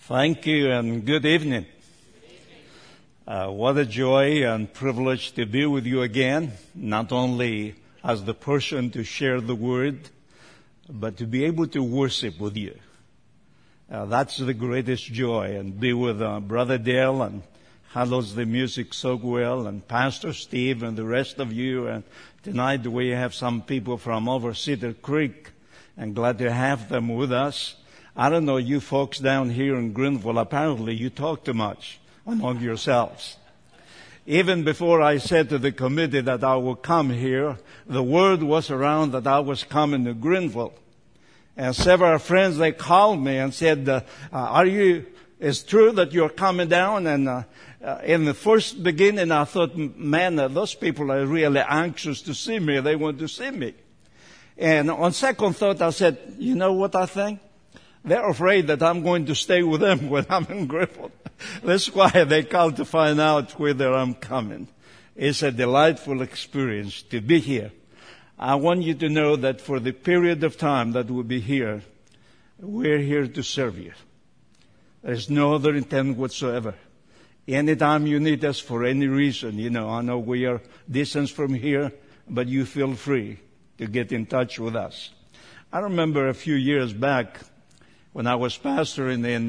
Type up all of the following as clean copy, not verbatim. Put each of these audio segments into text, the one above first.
Thank you and good evening. What a joy and privilege to be with you again, not only as the person to share the word, but to be able to worship with you. That's the greatest joy, and be with Brother Dale and handles the music so well, and Pastor Steve and the rest of you. And tonight we have some people from over Cedar Creek, and glad to have them with us. I don't know, you folks down here in Greenville, apparently you talk too much among yourselves. Even before I said to the committee that I will come here, the word was around that I was coming to Greenville. And several friends, they called me and said, it's true that you're coming down? And in the first beginning, I thought, man, those people are really anxious to see me. They want to see me. And on second thought, I said, you know what I think? They're afraid that I'm going to stay with them when I'm in Greenville. That's why they called to find out whether I'm coming. It's a delightful experience to be here. I want you to know that for the period of time that we'll be here, we're here to serve you. There's no other intent whatsoever. Anytime you need us for any reason, I know we are distance from here, but you feel free to get in touch with us. I remember a few years back, when I was pastoring in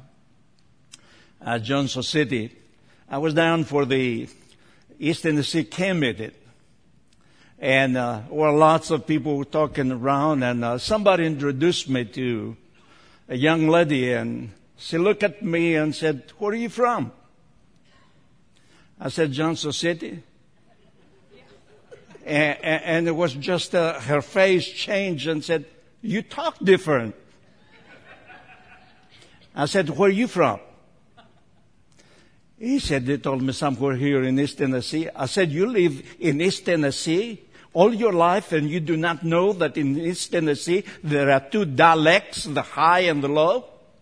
Johnson City, I was down for the East Tennessee camp meeting. And there were lots of people talking around, and somebody introduced me to a young lady, and she looked at me and said, "Where are you from?" I said, "Johnson City." And it was just her face changed and said, "You talk different." I said, "Where are you from?" He said, they told me somewhere here in East Tennessee. I said, "You live in East Tennessee all your life, and you do not know that in East Tennessee there are two dialects, the high and the low?"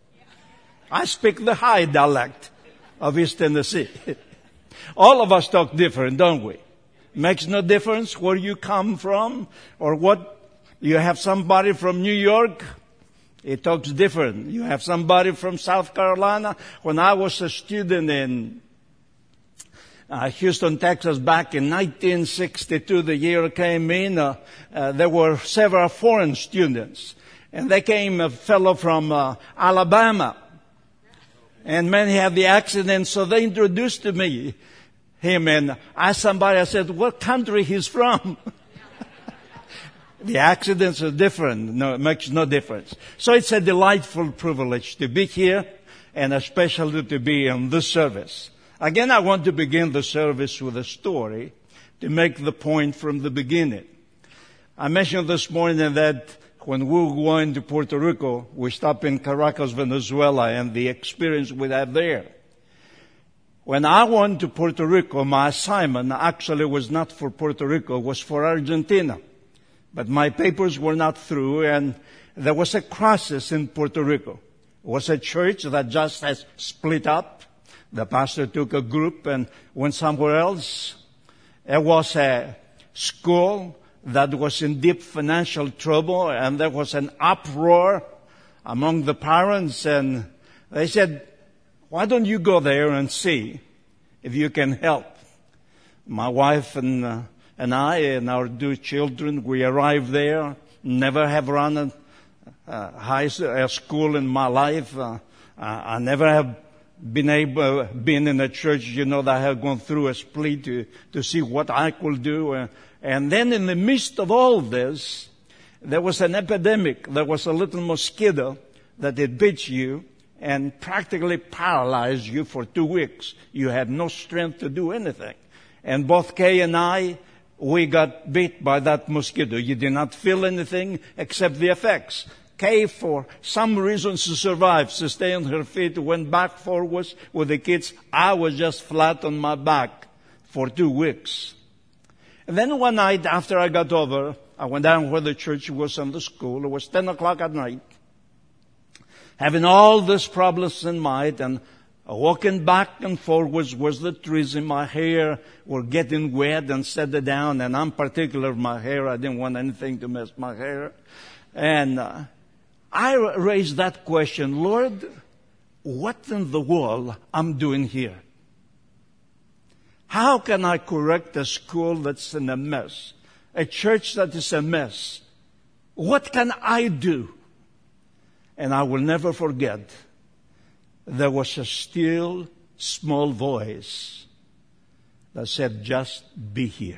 I speak the high dialect of East Tennessee. All of us talk different, don't we? Makes no difference where you come from or what. You have somebody from New York, it talks different. You have somebody from South Carolina. When I was a student in Houston, Texas, back in 1962, the year I came in, there were several foreign students. And they came, a fellow from Alabama. And many had the accent, so they introduced to me him, and asked somebody, I said, what country he's from? The accidents are different. No, it makes no difference. So it's a delightful privilege to be here, and especially to be in this service. Again, I want to begin the service with a story to make the point from the beginning. I mentioned this morning that when we were going to Puerto Rico, we stopped in Caracas, Venezuela, and the experience we had there. When I went to Puerto Rico, my assignment actually was not for Puerto Rico, it was for Argentina. But my papers were not through, and there was a crisis in Puerto Rico. It was a church that just has split up. The pastor took a group and went somewhere else. It was a school that was in deep financial trouble, and there was an uproar among the parents, and they said, "Why don't you go there and see if you can help?" My wife and I and our two children, we arrived there. Never have run a school in my life. I never have been in a church, that I have gone through a split to see what I could do. And then in the midst of all this, there was an epidemic. There was a little mosquito that it bit you and practically paralyzed you for 2 weeks. You had no strength to do anything. And both Kay and I, we got bit by that mosquito. You did not feel anything except the effects. Kay, for some reason, she survived. She stayed on her feet, went back forwards with the kids. I was just flat on my back for 2 weeks. And then one night after I got over, I went down where the church was and the school. It was 10 o'clock at night. Having all these problems in mind, and walking back and forwards was the trees in my hair were getting wet and settled down, and I'm particular of my hair. I didn't want anything to mess my hair. And I raised that question, Lord, what in the world I'm doing here? How can I correct a school that's in a mess? A church that is a mess? What can I do? And I will never forget, there was a still, small voice that said, just be here.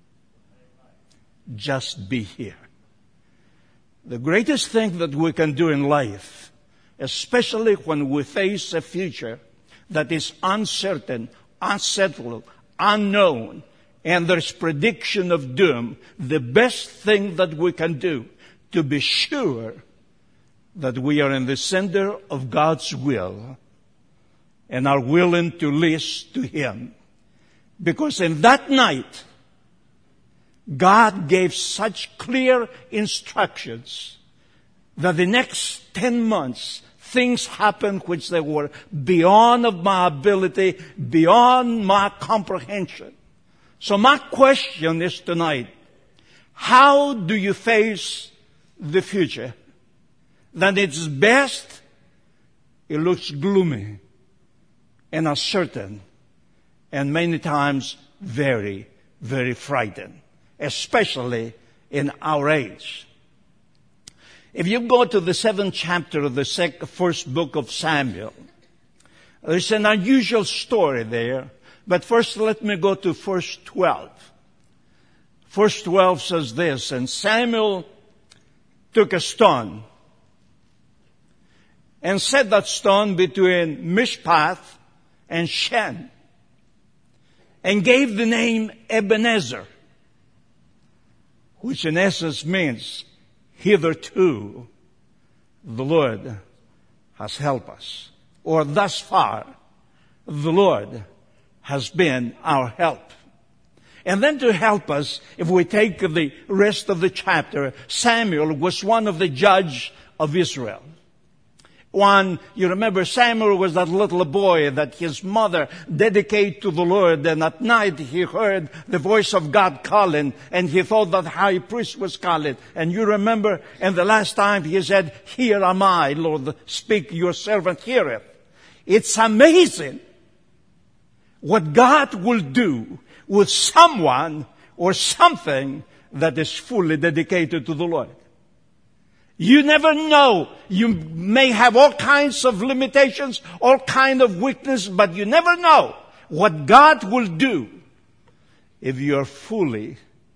Just be here. The greatest thing that we can do in life, especially when we face a future that is uncertain, unsettled, unknown, and there's prediction of doom, the best thing that we can do to be sure that we are in the center of God's will and are willing to listen to Him. Because in that night, God gave such clear instructions that the next 10 months, things happened which they were beyond of my ability, beyond my comprehension. So my question is tonight, how do you face the future? That it's best, it looks gloomy and uncertain, and many times very, very frightened, especially in our age. If you go to the 7th chapter of the first book of Samuel, there's an unusual story there. But first let me go to verse 12. Verse 12 says this, and Samuel took a stone and set that stone between Mishpath and Shen and gave the name Ebenezer, which in essence means, hitherto the Lord has helped us. Or thus far, the Lord has been our help. And then to help us, if we take the rest of the chapter, Samuel was one of the judges of Israel. You remember Samuel was that little boy that his mother dedicated to the Lord, and at night he heard the voice of God calling, and he thought that high priest was calling. And you remember, and the last time he said, here am I, Lord, speak, your servant heareth. It's amazing what God will do with someone or something that is fully dedicated to the Lord. You never know. You may have all kinds of limitations, all kinds of weakness, but you never know what God will do if you are fully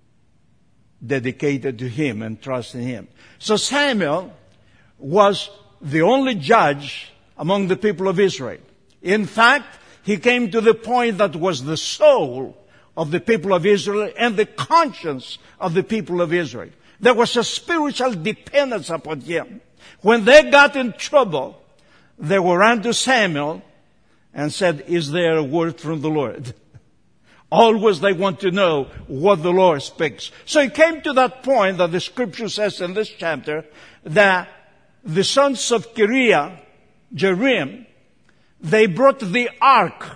dedicated to Him and trust in Him. So Samuel was the only judge among the people of Israel. In fact, he came to the point that was the soul of the people of Israel and the conscience of the people of Israel. There was a spiritual dependence upon him. When they got in trouble, they were ran to Samuel and said, is there a word from the Lord? Always they want to know what the Lord speaks. So it came to that point that the scripture says in this chapter that the sons of Jerim, they brought the ark,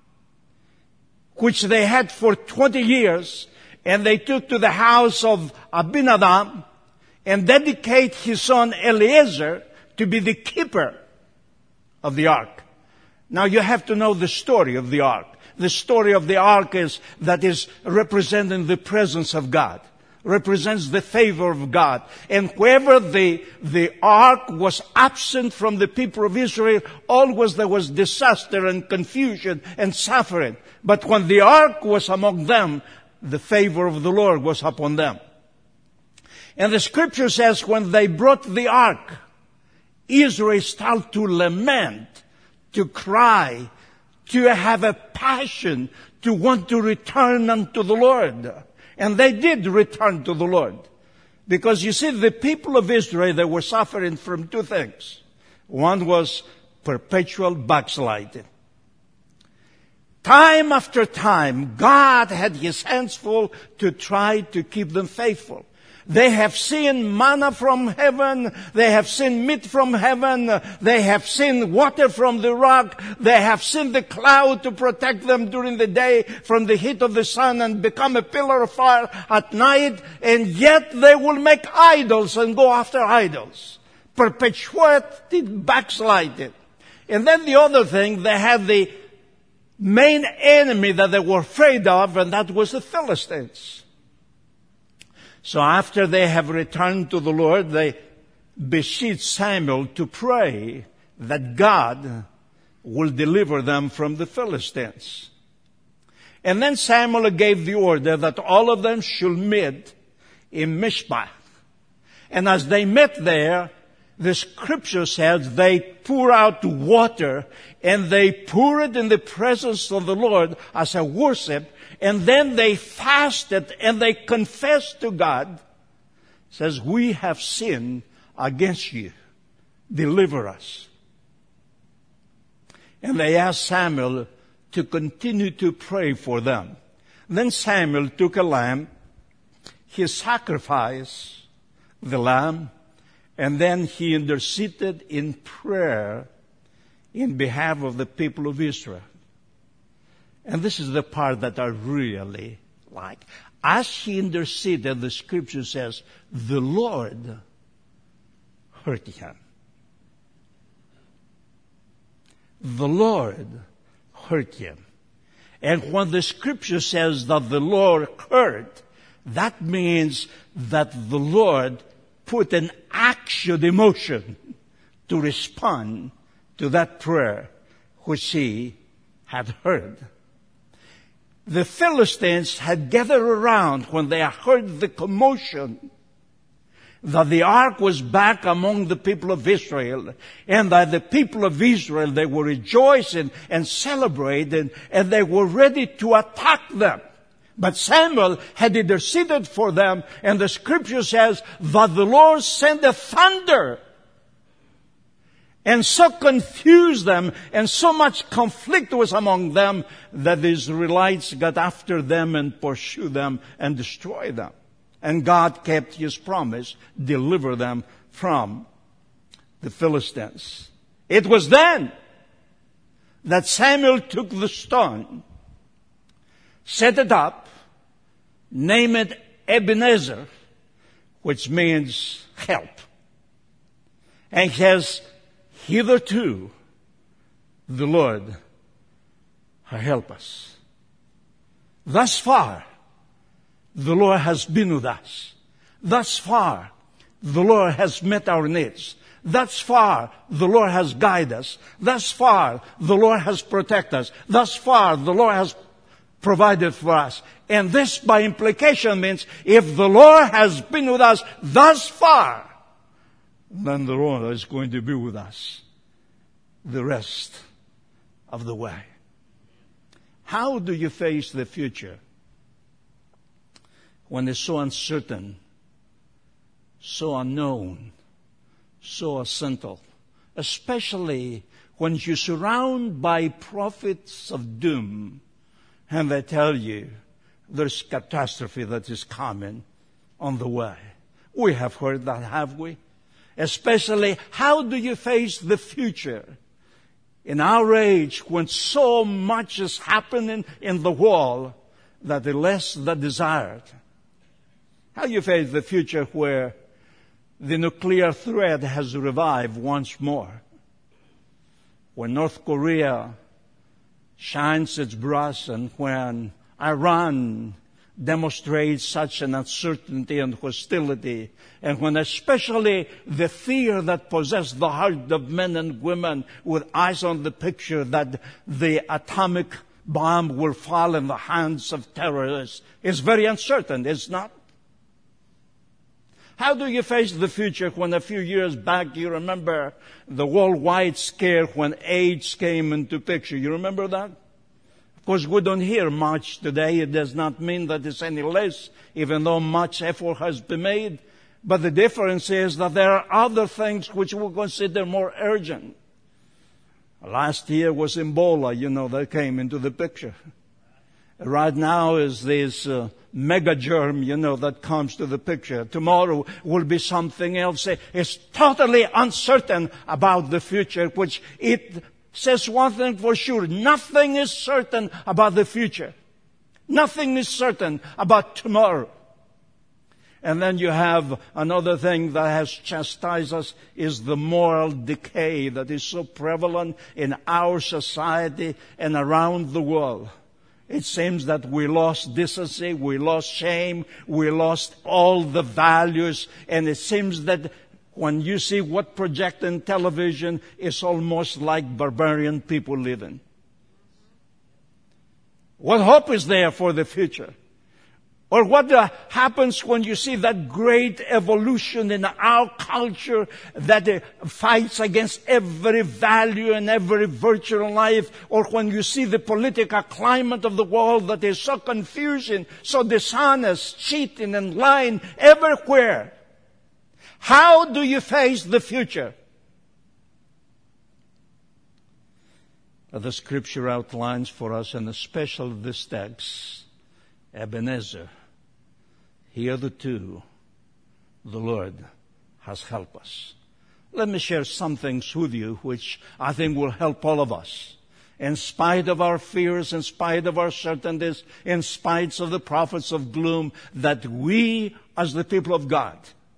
which they had for 20 years, and they took to the house of Abinadab and dedicate his son Eliezer to be the keeper of the ark. Now you have to know the story of the ark. The story of the ark is representing the presence of God, represents the favor of God. And wherever the ark was absent from the people of Israel, always there was disaster and confusion and suffering. But when the ark was among them, the favor of the Lord was upon them. And the scripture says when they brought the ark, Israel started to lament, to cry, to have a passion, to want to return unto the Lord. And they did return to the Lord. Because you see, the people of Israel, they were suffering from two things. One was perpetual backsliding. Time after time, God had His hands full to try to keep them faithful. They have seen manna from heaven. They have seen meat from heaven. They have seen water from the rock. They have seen the cloud to protect them during the day from the heat of the sun and become a pillar of fire at night. And yet they will make idols and go after idols. Perpetuated backsliding. And then the other thing, they had the main enemy that they were afraid of, and that was the Philistines. So after they have returned to the Lord, they beseech Samuel to pray that God will deliver them from the Philistines. And then Samuel gave the order that all of them should meet in Mizpah. And as they met there, the scripture says they pour out water and they pour it in the presence of the Lord as a worship. And then they fasted and they confessed to God. It says, we have sinned against you. Deliver us. And they asked Samuel to continue to pray for them. Then Samuel took a lamb. He sacrificed the lamb. And then he interceded in prayer in behalf of the people of Israel. And this is the part that I really like. As he interceded, the scripture says, the Lord heard him. The Lord heard him. And when the scripture says that the Lord heard, that means that the Lord put an action emotion to respond to that prayer which he had heard. The Philistines had gathered around when they heard the commotion that the ark was back among the people of Israel, and that the people of Israel, they were rejoicing and celebrating, and they were ready to attack them. But Samuel had interceded for them, and the scripture says that the Lord sent a thunder and so confused them, and so much conflict was among them that the Israelites got after them and pursued them and destroyed them. And God kept his promise, deliver them from the Philistines. It was then that Samuel took the stone, set it up, named it Ebenezer, which means help. And he says, hitherto the Lord has helped us. Thus far, the Lord has been with us. Thus far, the Lord has met our needs. Thus far, the Lord has guided us. Thus far, the Lord has protected us. Thus far, the Lord has provided for us. And this, by implication, means if the Lord has been with us thus far, then the Lord is going to be with us the rest of the way. How do you face the future when it's so uncertain, so unknown, so essential, especially when you're surrounded by prophets of doom and they tell you there's catastrophe that is coming on the way? We have heard that, have we? Especially, how do you face the future in our age when so much is happening in the world that the less the desired? How do you face the future where the nuclear threat has revived once more? When North Korea shines its brush, and when Iran demonstrates such an uncertainty and hostility, and when especially the fear that possesses the heart of men and women with eyes on the picture that the atomic bomb will fall in the hands of terrorists is very uncertain, is not? How do you face the future when a few years back you remember the worldwide scare when AIDS came into picture? You remember that? Of course, we don't hear much today. It does not mean that it's any less, even though much effort has been made. But the difference is that there are other things which we consider more urgent. Last year was Ebola, that came into the picture. Right now is this mega germ, that comes to the picture. Tomorrow will be something else. It's totally uncertain about the future, which it says one thing for sure. Nothing is certain about the future. Nothing is certain about tomorrow. And then you have another thing that has chastised us is the moral decay that is so prevalent in our society and around the world. It seems that we lost decency, we lost shame, we lost all the values, and it seems that when you see what projected in television, it's almost like barbarian people living. What hope is there for the future? Or what happens when you see that great evolution in our culture that fights against every value and every virtue in life? Or when you see the political climate of the world that is so confusing, so dishonest, cheating and lying everywhere? How do you face the future? The Scripture outlines for us, and especially this text, Ebenezer. Hitherto, the Lord has helped us. Let me share some things with you which I think will help all of us. In spite of our fears, in spite of our certainties, in spite of the prophets of gloom, that we, as the people of God,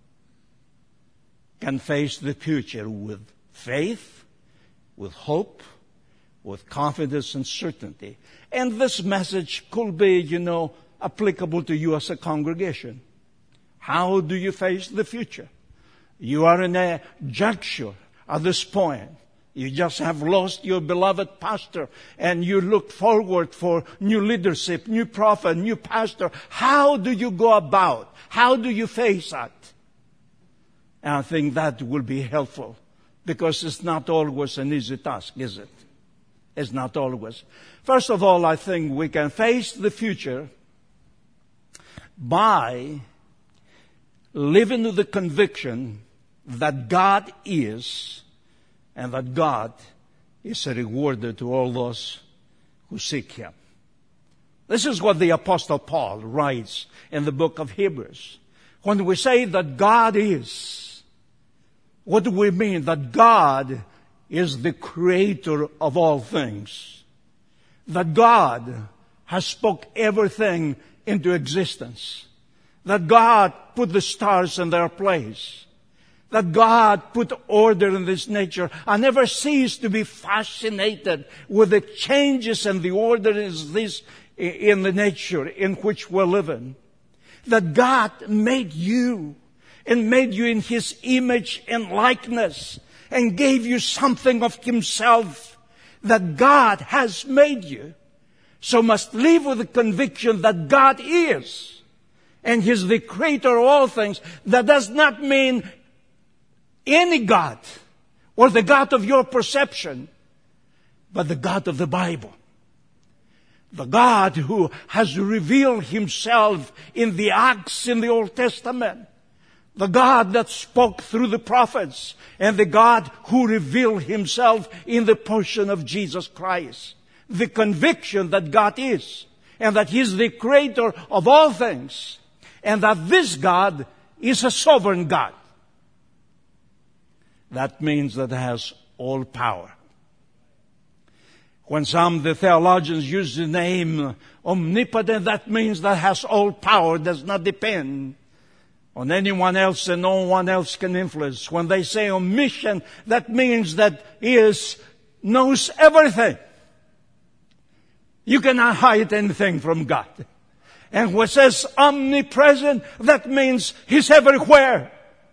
can face the future with faith, with hope, with confidence and certainty. And this message could be, applicable to you as a congregation. How do you face the future? You are in a juncture at this point. You just have lost your beloved pastor and you look forward for new leadership, new prophet, new pastor. How do you go about? How do you face that? And I think that will be helpful because it's not always an easy task, is it? It's not always. First of all, I think we can face the future by living with the conviction that God is and that God is a rewarder to all those who seek Him. This is what the Apostle Paul writes in the book of Hebrews. When we say that God is, what do we mean? That God is the creator of all things. That God has spoke everything into existence. That God put the stars in their place. That God put order in this nature. I never cease to be fascinated with the changes and the order in the nature in which we're living. That God made you and made you in His image and likeness and gave you something of Himself. That God has made you. So must live with the conviction that God is. And He's the creator of all things. That does not mean any God or the God of your perception, but the God of the Bible. The God who has revealed Himself in the Acts in the Old Testament. The God that spoke through the prophets. And the God who revealed Himself in the person of Jesus Christ. The conviction that God is. And that He's the creator of all things. And that this God is a sovereign God. That means that He has all power. When some of the theologians use the name omnipotent, that means that has all power, does not depend on anyone else and no one else can influence. When they say omniscient, that means that He knows everything. You cannot hide anything from God. And when it says omnipresent, that means He's everywhere.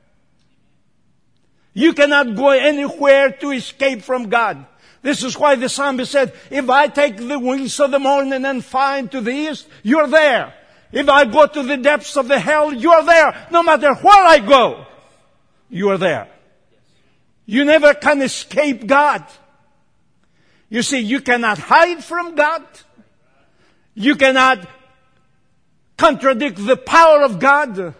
You cannot go anywhere to escape from God. This is why the psalmist said, if I take the wings of the morning and fly to the east, you're there. If I go to the depths of the hell, you're there. No matter where I go, you're there. You never can escape God. You see, you cannot hide from God. You cannot contradict the power of God.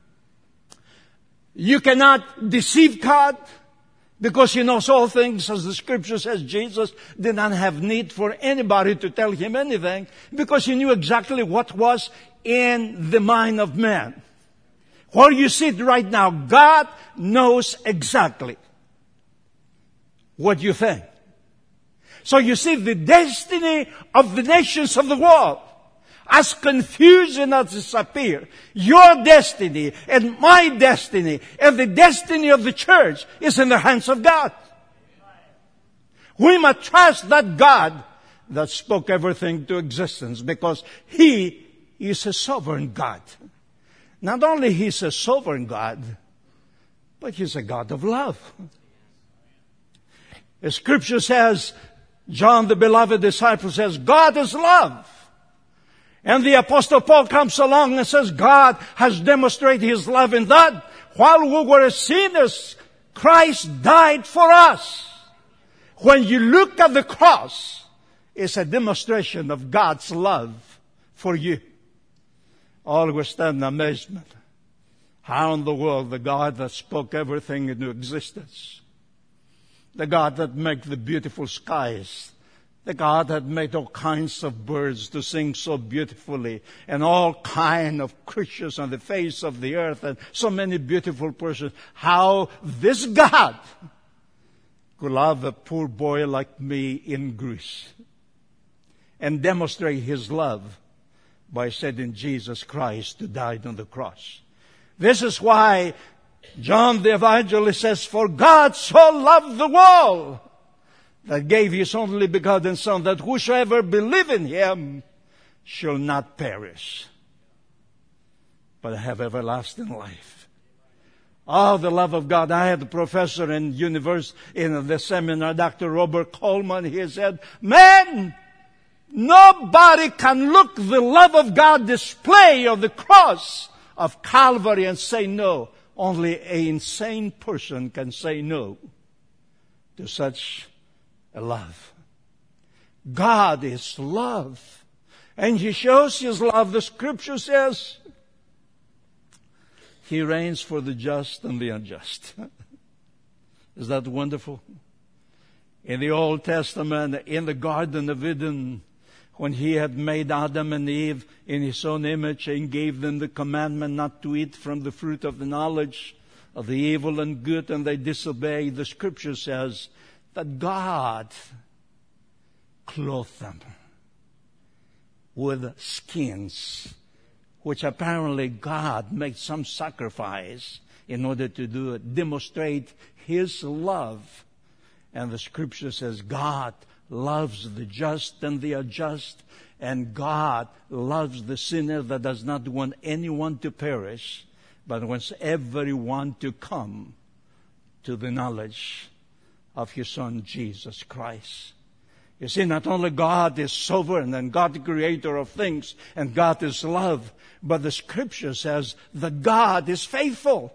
You cannot deceive God. Because He knows all things, as the Scripture says, Jesus did not have need for anybody to tell Him anything, because He knew exactly what was in the mind of man. Where you sit right now, God knows exactly what you think. So you see, the destiny of the nations of the world as confusing as it appears, your destiny and my destiny and the destiny of the church is in the hands of God. We must trust that God that spoke everything to existence, because He is a sovereign God. Not only He's a sovereign God, but He's a God of love. The Scripture says, John the beloved disciple says, God is love. And the Apostle Paul comes along and says, God has demonstrated His love in that while we were sinners, Christ died for us. When you look at the cross, it's a demonstration of God's love for you. All we stand in amazement. How in the world the God that spoke everything into existence, the God that made the beautiful skies, the God that made all kinds of birds to sing so beautifully, and all kind of creatures on the face of the earth, and so many beautiful persons, how this God could love a poor boy like me in Greece and demonstrate His love by sending Jesus Christ to die on the cross. This is why John the Evangelist says, for God so loved the world that gave His only begotten Son, that whosoever believe in Him shall not perish, but have everlasting life. Oh, the love of God. I had a professor in the seminar, Dr. Robert Coleman. He said, man, nobody can look the love of God display on the cross of Calvary and say no. Only an insane person can say no to such a love. God is love. And He shows His love. The Scripture says He reigns for the just and the unjust. Is that wonderful? In the Old Testament, in the Garden of Eden, when He had made Adam and Eve in His own image and gave them the commandment not to eat from the fruit of the knowledge of the evil and good, and they disobeyed, the Scripture says that God clothed them with skins, which apparently God made some sacrifice in order to demonstrate His love. And the Scripture says God loves the just and the unjust, and God loves the sinner that does not want anyone to perish, but wants everyone to come to the knowledge of His Son, Jesus Christ. You see, not only God is sovereign and God the creator of things, and God is love, but the Scripture says that God is faithful.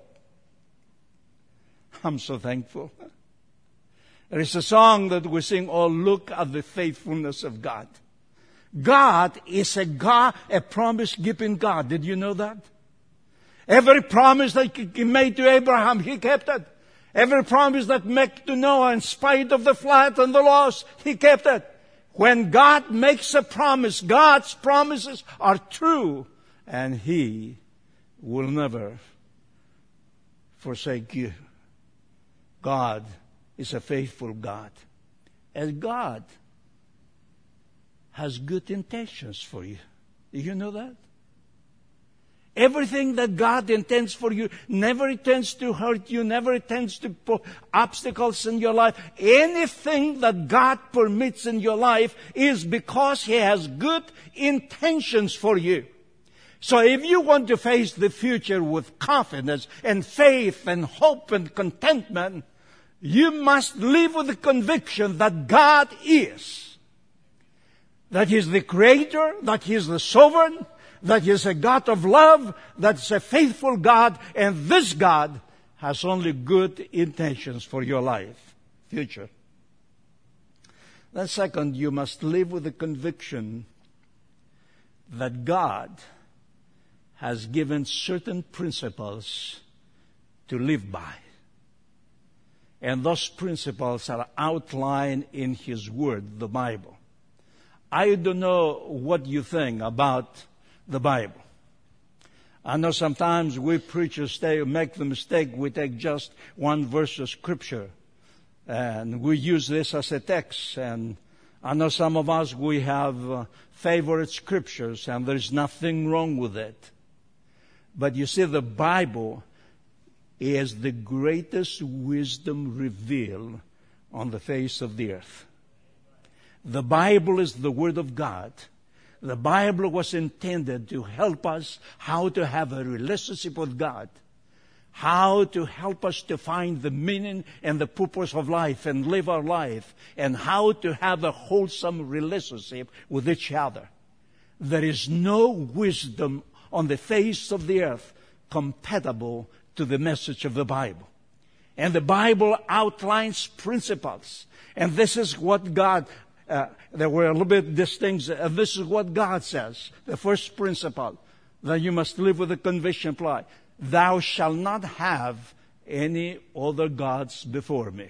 I'm so thankful. There is a song that we sing, oh, look at the faithfulness of God. God is a God, a promise-keeping God. Did you know that? Every promise that He made to Abraham, He kept it. Every promise that made to Noah, in spite of the flood and the loss, He kept it. When God makes a promise, God's promises are true, and He will never forsake you. God is a faithful God. And God has good intentions for you. Do you know that? Everything that God intends for you never intends to hurt you, never intends to put obstacles in your life. Anything that God permits in your life is because He has good intentions for you. So if you want to face the future with confidence and faith and hope and contentment, you must live with the conviction that God is. That He is the Creator, that He is the Sovereign, that He is a God of love, that is a faithful God, and this God has only good intentions for your life, future. Then second, you must live with the conviction that God has given certain principles to live by. And those principles are outlined in His Word, the Bible. I don't know what you think about the Bible. I know sometimes we preachers make the mistake, we take just one verse of Scripture and we use this as a text, and I know some of us, we have favorite scriptures, and there's nothing wrong with it. But you see, the Bible is the greatest wisdom revealed on the face of the earth. The Bible is the Word of God. The Bible was intended to help us how to have a relationship with God, how to help us to find the meaning and the purpose of life and live our life, and how to have a wholesome relationship with each other. There is no wisdom on the face of the earth compatible to the message of the Bible. And the Bible outlines principles. And this is what God, there were a little bit distinct, this is what God says. The first principle that you must live with the conviction apply. Thou shalt not have any other gods before me.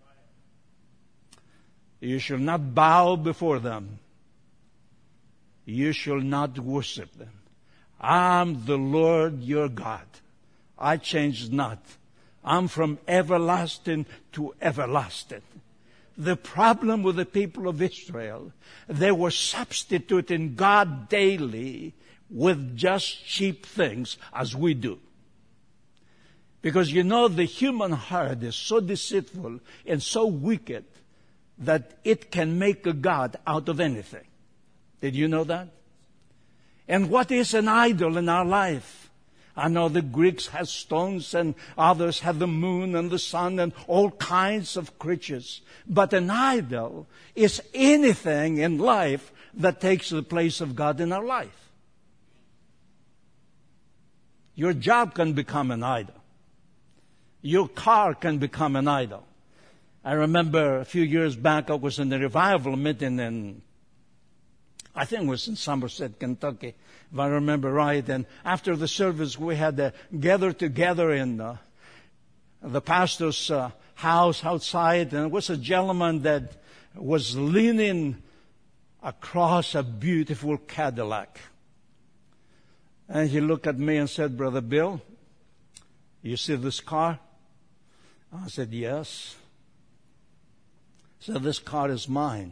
You shall not bow before them. You shall not worship them. I'm the Lord your God. I change not. I'm from everlasting to everlasting. The problem with the people of Israel, they were substituting God daily with just cheap things as we do. Because you know, the human heart is so deceitful and so wicked that it can make a God out of anything. Did you know that? And what is an idol in our life? I know the Greeks had stones and others had the moon and the sun and all kinds of creatures. But an idol is anything in life that takes the place of God in our life. Your job can become an idol. Your car can become an idol. I remember a few years back, I was in a revival meeting in, I think it was in Somerset, Kentucky, if I remember right. And after the service, we had gathered together in the pastor's house outside. And there was a gentleman that was leaning across a beautiful Cadillac. And he looked at me and said, Brother Bill, you see this car? I said, yes. He said, this car is mine.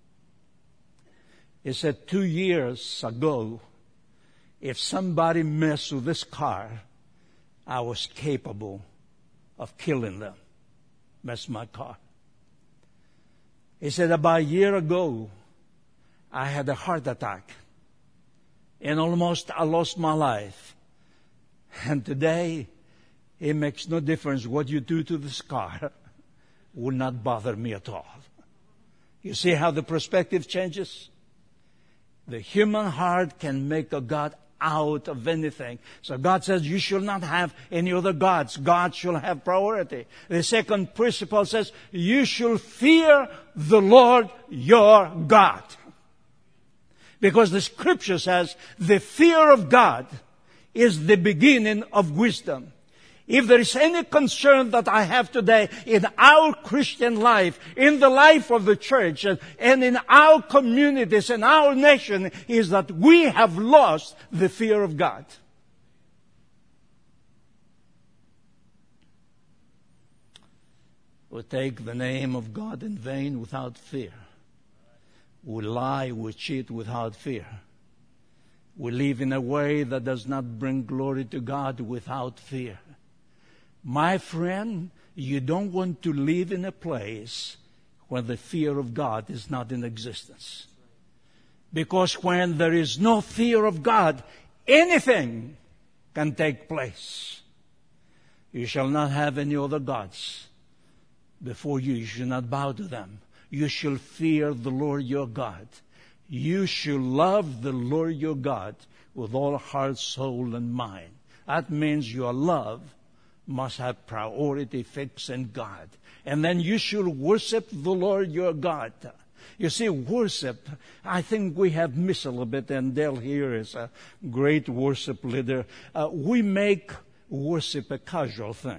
He said, 2 years ago, if somebody messed with this car, I was capable of killing them. Messed my car. He said, about a year ago, I had a heart attack. And almost I lost my life. And today, it makes no difference what you do to this car. Will not bother me at all. You see how the perspective changes? The human heart can make a God out of anything. So God says you shall not have any other gods. God shall have priority. The second principle says you shall fear the Lord your God. Because the scripture says the fear of God is the beginning of wisdom. If there is any concern that I have today in our Christian life, in the life of the church, and in our communities and our nation, is that we have lost the fear of God. We take the name of God in vain without fear. We lie, we cheat without fear. We live in a way that does not bring glory to God without fear. My friend, you don't want to live in a place where the fear of God is not in existence. Because when there is no fear of God, anything can take place. You shall not have any other gods before you. You shall not bow to them. You shall fear the Lord your God. You shall love the Lord your God with all heart, soul, and mind. That means your love must have priority fixed in God. And then you should worship the Lord your God. You see, worship, I think we have missed a little bit, and Dale here is a great worship leader. We make worship a casual thing.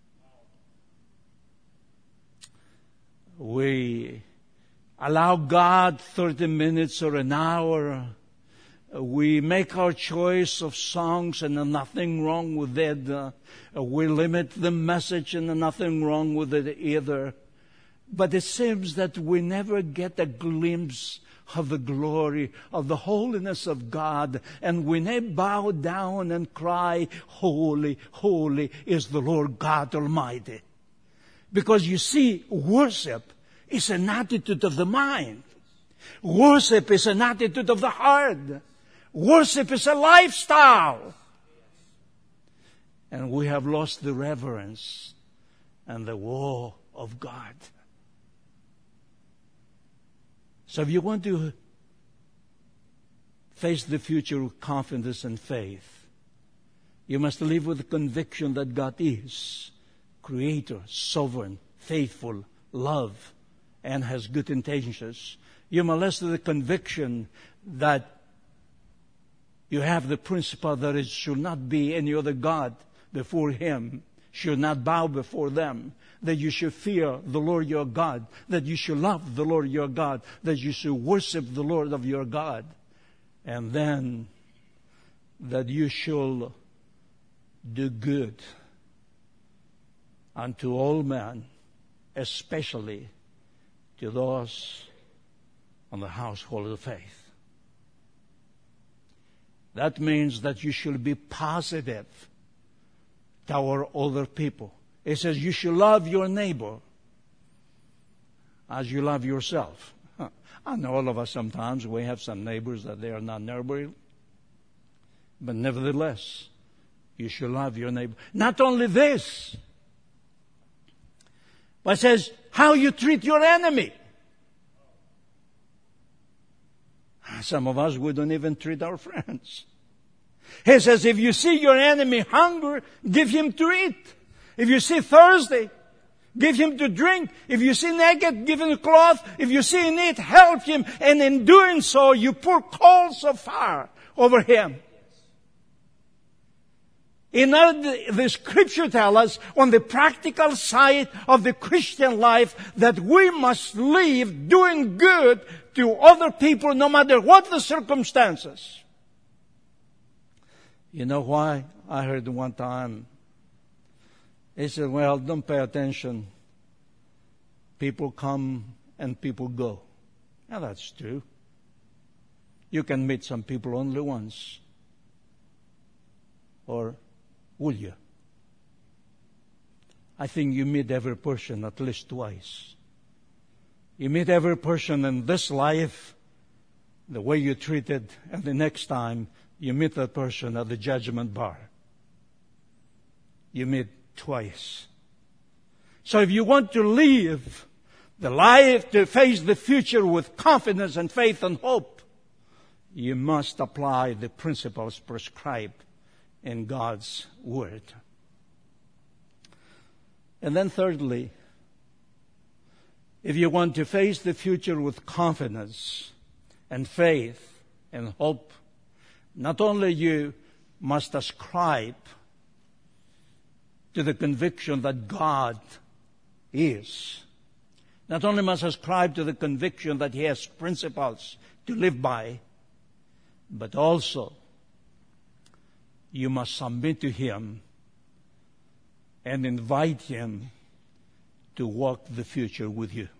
We allow God 30 minutes or an hour. We make our choice of songs, and there's nothing wrong with it. We limit the message, and there's nothing wrong with it either. But it seems that we never get a glimpse of the glory, of the holiness of God. And we never bow down and cry, holy, holy is the Lord God Almighty. Because you see, worship is an attitude of the mind. Worship is an attitude of the heart. Worship is a lifestyle. And we have lost the reverence and the awe of God. So if you want to face the future with confidence and faith, you must live with the conviction that God is Creator, sovereign, faithful, love, and has good intentions. You must live with the conviction that you have the principle that it should not be any other God before Him, should not bow before them, that you should fear the Lord your God, that you should love the Lord your God, that you should worship the Lord of your God, and then that you should do good unto all men, especially to those on the household of faith. That means that you should be positive toward other people. It says you should love your neighbor as you love yourself. I know all of us sometimes, we have some neighbors that they are not neighborly. But nevertheless, you should love your neighbor. Not only this, but it says how you treat your enemy. Some of us, we don't even treat our friends. He says, if you see your enemy hungry, give him to eat. If you see thirsty, give him to drink. If you see naked, give him a cloth. If you see in need, help him. And in doing so, you pour coals of fire over him. In order, the Scripture tells us on the practical side of the Christian life that we must live doing good to other people no matter what the circumstances. You know why? I heard one time, he said, well, don't pay attention. People come and people go. Now that's true. You can meet some people only once. Or will you? I think you meet every person at least twice. You meet every person in this life, the way you treat it, and the next time you meet that person at the judgment bar. You meet twice. So if you want to live the life to face the future with confidence and faith and hope, you must apply the principles prescribed in God's Word. And then thirdly, if you want to face the future with confidence and faith and hope, not only you must ascribe to the conviction that God is, not only must ascribe to the conviction that He has principles to live by, but also you must submit to Him and invite Him to walk the future with you.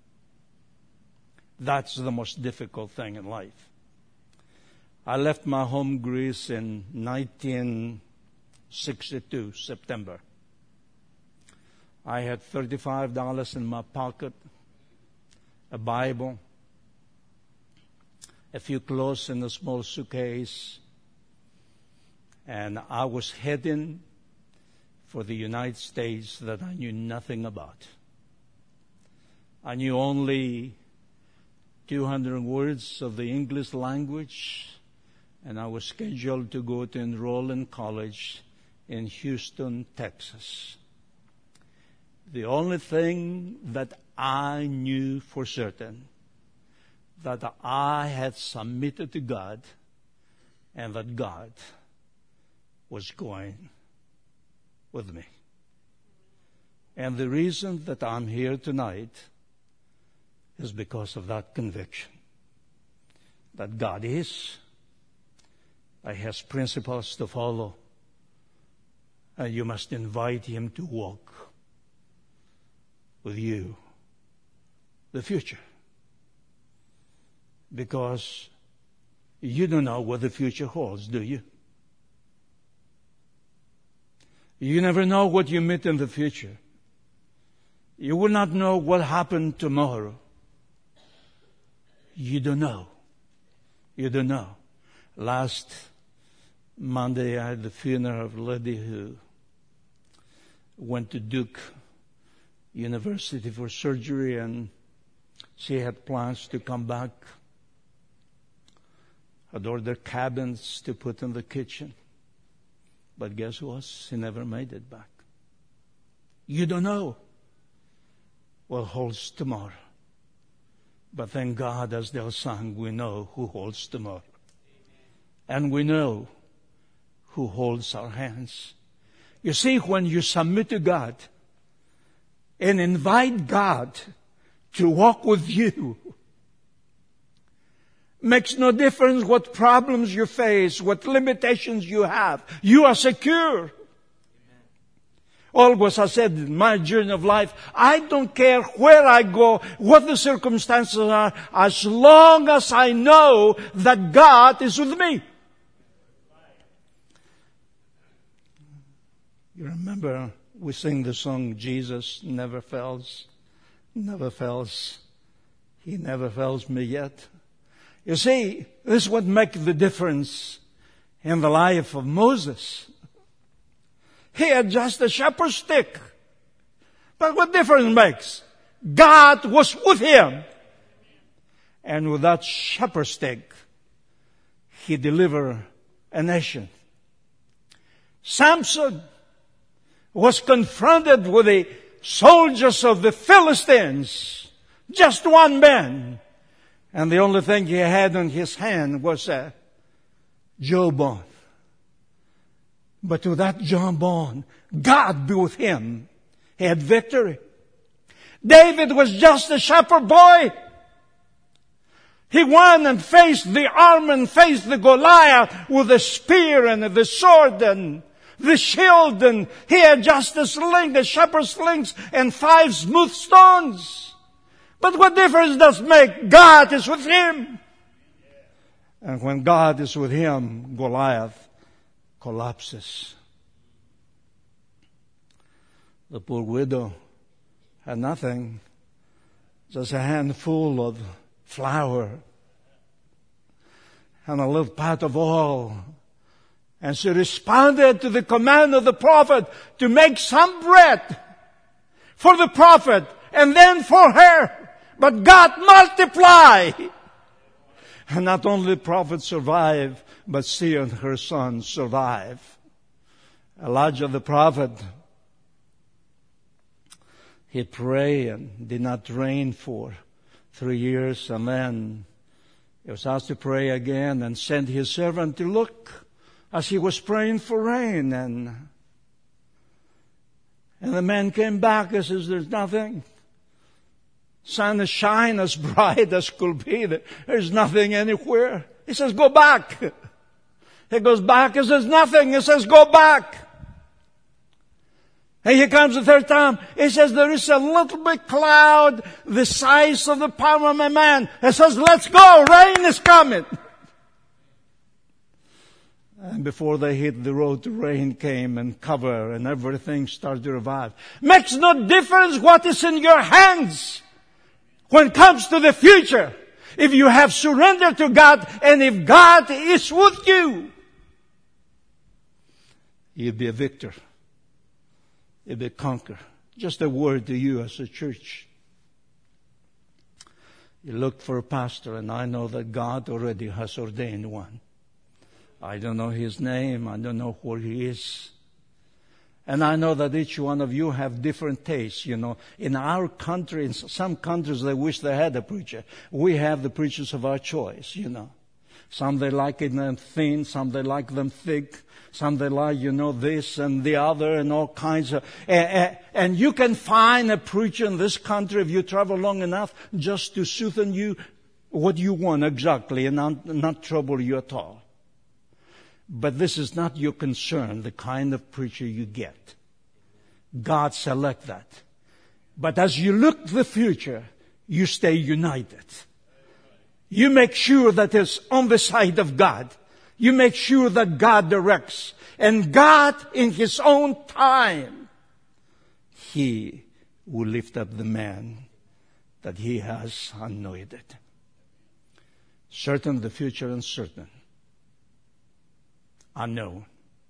That's the most difficult thing in life. I left my home Greece in 1962, September. I had $35 in my pocket, a Bible, a few clothes in a small suitcase, and I was heading for the United States that I knew nothing about. I knew only 200 words of the English language, and I was scheduled to go to enroll in college in Houston, Texas. The only thing that I knew for certain, that I had submitted to God, and that God was going with me. And the reason that I'm here tonight is because of that conviction. That God is, that He has principles to follow, and you must invite Him to walk with you the future. Because you don't know what the future holds, do you? You never know what you meet in the future. You will not know what happened tomorrow. You don't know. You don't know. Last Monday, I had the funeral of a lady who went to Duke University for surgery, and she had plans to come back. Had ordered cabins to put in the kitchen. But guess what? She never made it back. You don't know what holds tomorrow. But thank God, as they sang, we know who holds tomorrow. And we know who holds our hands. You see, when you submit to God and invite God to walk with you, makes no difference what problems you face, what limitations you have. You are secure. Always, I said, in my journey of life, I don't care where I go, what the circumstances are, as long as I know that God is with me. You remember we sing the song, Jesus never fails, never fails. He never fails me yet. You see, this is what makes the difference in the life of Moses. He had just a shepherd's stick. But what difference makes? God was with him. And with that shepherd's stick, he delivered a nation. Samson was confronted with the soldiers of the Philistines. Just one man. And the only thing he had in his hand was a jawbone. But with that jawbone, God be with him. He had victory. David was just a shepherd boy. He won and faced the army and faced the Goliath with the spear and the sword and the shield. And he had just a sling, the shepherd's slings, and 5 smooth stones. But what difference does it make? God is with him. And when God is with him, Goliath collapses. The poor widow had nothing, just a handful of flour and a little pot of oil. And she responded to the command of the prophet to make some bread for the prophet and then for her. But God multiplied. And not only the prophet survived, but she and her son survived. Elijah the prophet, he prayed and did not rain for 3 years. And then he was asked to pray again and sent his servant to look as he was praying for rain. And the man came back and says, there's nothing. Sun is shine as bright as could be. There's nothing anywhere. He says, go back. He goes back and says, nothing. He says, go back. And he comes the third time. He says, there is a little bit cloud the size of the palm of my man. He says, let's go. Rain is coming. And before they hit the road, the rain came and covered and everything started to revive. Makes no difference what is in your hands. When it comes to the future, if you have surrendered to God and if God is with you, you'll be a victor. You'll be a conqueror. Just a word to you as a church. You look for a pastor, and I know that God already has ordained one. I don't know his name. I don't know where he is. And I know that each one of you have different tastes, you know. In our country, in some countries, they wish they had a preacher. We have the preachers of our choice, you know. Some they like them thin, some they like them thick, some they like, you know, this and the other and all kinds of... And you can find a preacher in this country, if you travel long enough, just to suit you what you want exactly and not trouble you at all. But this is not your concern, the kind of preacher you get. God select that. But as you look to the future, you stay united. You make sure that it's on the side of God. You make sure that God directs. And God, in His own time, He will lift up the man that He has anointed. Certain the future, uncertain. Unknown.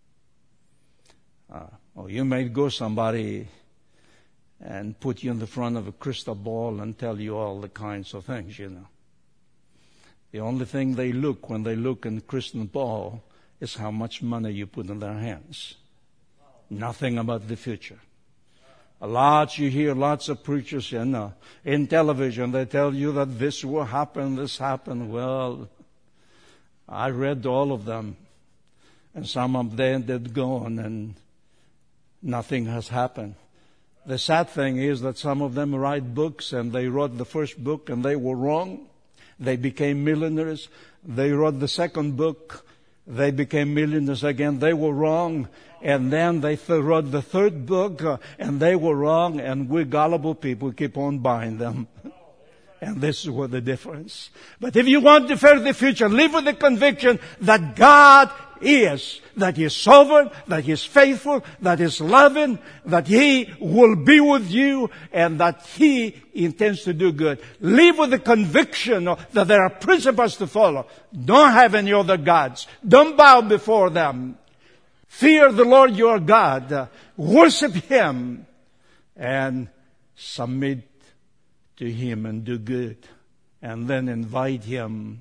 You may go somebody and put you in the front of a crystal ball and tell you all the kinds of things, you know. The only thing they look when they look in the crystal ball is how much money you put in their hands. Nothing about the future. You hear lots of preachers in television. They tell you that this will happen, this happened. Well, I read all of them. And some of them did go on and nothing has happened. The sad thing is that some of them write books and they wrote the first book and they were wrong. They became millionaires. They wrote the second book. They became millionaires again. They were wrong. And then they wrote the third book and they were wrong. And we gullible people keep on buying them. And this is what the difference. But if you want to face the future, live with the conviction that God is, that He is sovereign, that He is faithful, that He is loving, that He will be with you, and that He intends to do good. Live with the conviction that there are principles to follow. Don't have any other gods. Don't bow before them. Fear the Lord your God. Worship Him. And submit to Him and do good. And then invite Him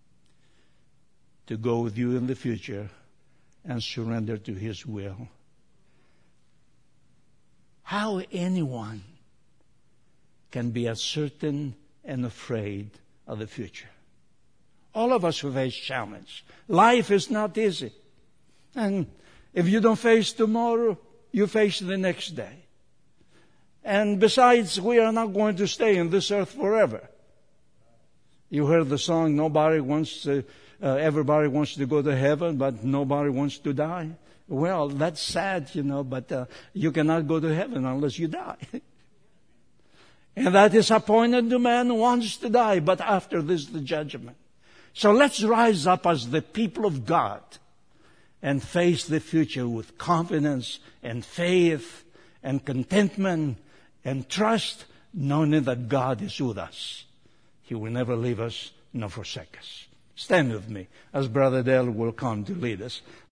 to go with you in the future and surrender to His will. How anyone can be uncertain and afraid of the future? All of us who face challenge. Life is not easy. And if you don't face tomorrow, you face the next day. And besides, we are not going to stay in this earth forever. You heard the song, everybody wants to go to heaven, but nobody wants to die. Well, that's sad, but you cannot go to heaven unless you die. And that is appointed to man who wants to die, but after this, the judgment. So let's rise up as the people of God and face the future with confidence and faith and contentment and trust, knowing that God is with us. He will never leave us nor forsake us. Stand with me as Brother Dale will come to lead us.